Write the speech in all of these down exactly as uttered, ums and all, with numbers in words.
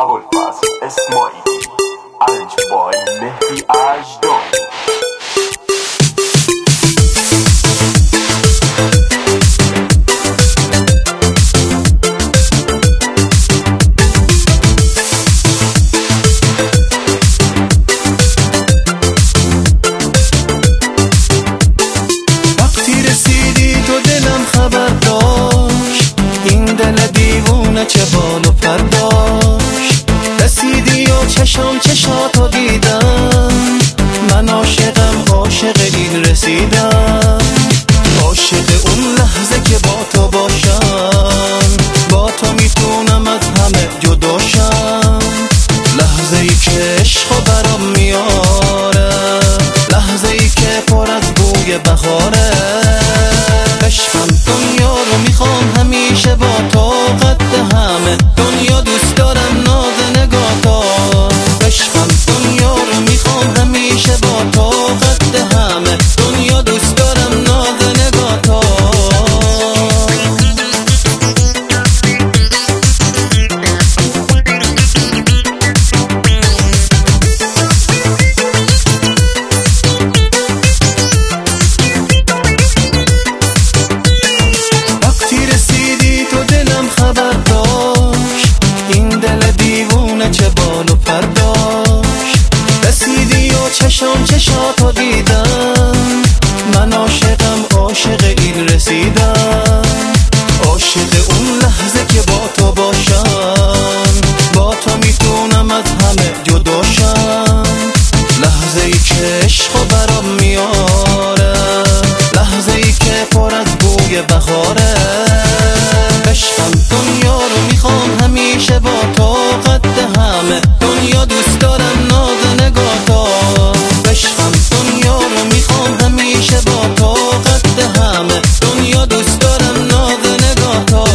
ابوالفضل اسماعیلی ارنج بای مهدی اجدانی. خبر داشت این دل دیوونه چه بال و پر داشت، رسیدی و چشم چشاتو دیدم، من عاشقم عاشق این رسیدم، عاشق اون لحظه که با تو باشم، با تو میتونم از همه جداشم، لحظه ای که عشقو برام میاره، لحظه ای که پر از بوی بهاره، عشقم دنیا رو میخوام همیشه با تو، قد همه دنیا دوست دارم ناز نگاه‌تا، عشقم دنیا رو میخوام همیشه با تو، قد همه دنیا دوست دارم ناز نگاه‌تا. خبر داشت این دل دیوونه چه بال و پر داشت، رسیدی و چشم چشاتو دیدم، من عاشقم عاشق این رسیدم، عاشق اون لحظه که با تو باشم، با تو میتونم از همه جداشم، لحظه ای که عشقو برام میاره، لحظه ای که پر از بوی بهاره، عشقم دنیا رو میخوام همیشه با تو، قد همه دنیا دوست دارم ناز نگاه‌تا، عشقم دنیا رو میخوام همیشه با تو، قد همه دنیا دوست دارم ناز نگاه‌تا.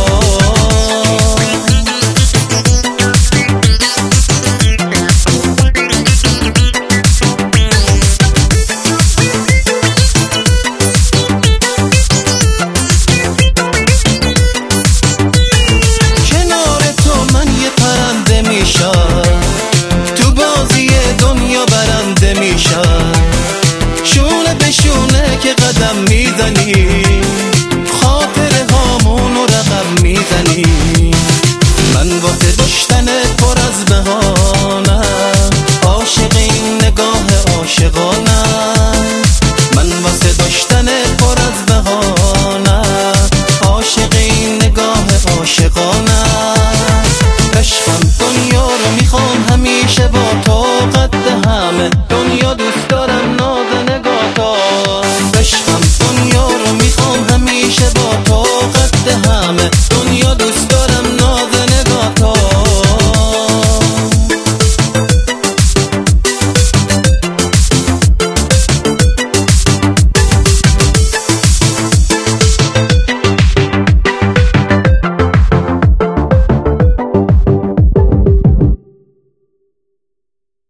تو بازی دنیا برنده میشم، شونه به شونه که قدم میزنی، خاطر هامونو رقم میزنی، من واسه داشتنت پر از بهانم، عاشق این نگاه عاشقانم، من واسه داشتنت پر از بهانم، عاشق این نگاه عاشقانم، عشقم دنیا رو میخوام همیشه با تو، قد همه دنیا دوست دارم ناز نگاه‌تا، عشقم